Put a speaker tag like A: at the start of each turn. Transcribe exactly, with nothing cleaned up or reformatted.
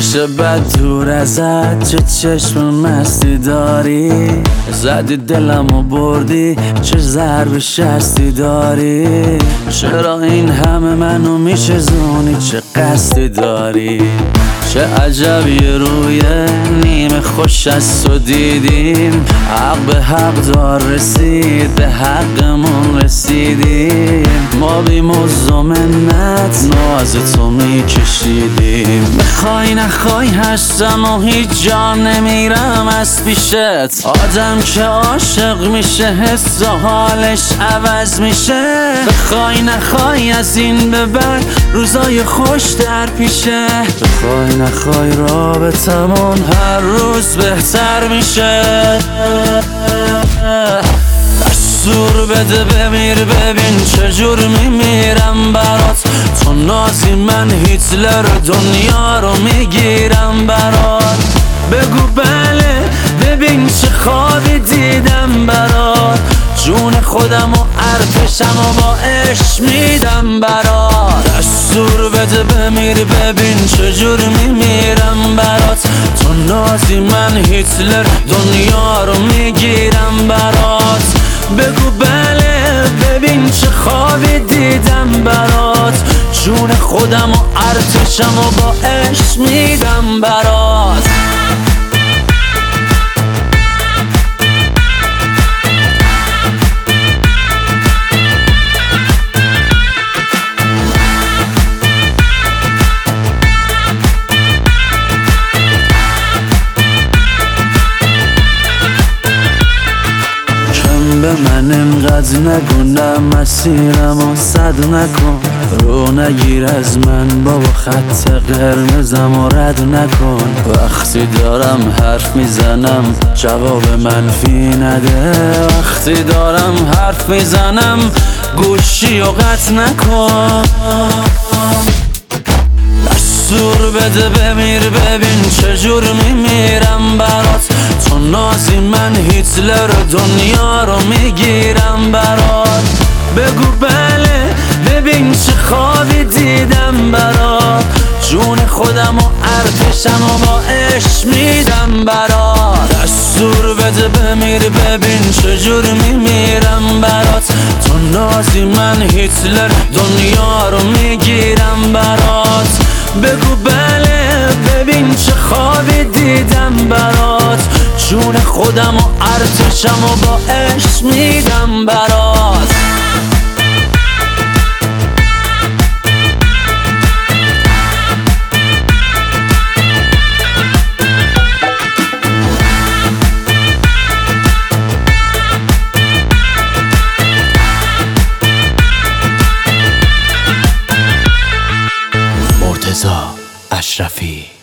A: بشه بد دور ازت، چه چشم مستی داری، زدی دلمو بردی، چه ضرب شستی داری. چرا این همه منو میشزونی، چه قصدی داری؟ چه عجبی روی نیمه خوش از تو دیدیم، حق به حق دار رسید، به حقمون رسیدیم. ما بی مزد و منت ناز تو میکشیدیم. بخوای نخوای هستم و هیچ جا نمیرم از پیشت. آدم که عاشق میشه حس و حالش عوض میشه. بخوای نخوای از این به بعد روزای خوش در پیشه. بخوای نخوای رابطمون هر روز بهتر میشه. دستور بده بمیر، ببین چجور میمیرم برات. تو نازی من هیتلر دنیا رو میگیرم برات. بگو بله ببین چه خوابی دیدم برات. جون خودم و ارتشم و با عشق میدم برات. دستور بده بمیر، ببین چجور میمیرم برات. تو نازی من هیتلر دنیا رو میگیرم برات. بگو بله ببین چه خوابی دیدم برات. جون خودم و ارتشم و با عشق میدم برات. به من انقدر نگو، نه مسیرم و صد نکن. رو نگیر از من بابا، خط قرمزم و رد نکن. وقتی دارم حرف میزنم جواب منفی نده. وقتی دارم حرف میزنم گوشی و قطع نکن. دستور بده بمیر، ببین چجور میمیرم برات. تو نازی من هیتلر دنیا رو میگیرم برات. بگو بله ببین چه خوابی دیدم برات. جون خودم و ارتشم و با عشق میدم برات. دستور بده بمیر، ببین چجور میمیرم برات. تو نازی من هیتلر دنیا رو میگیرم برات. بگو بله ببین چه خوابی دیدم برات. جون خودم و ارتشم و با عشق میدم برات. مرتضی اشرفی.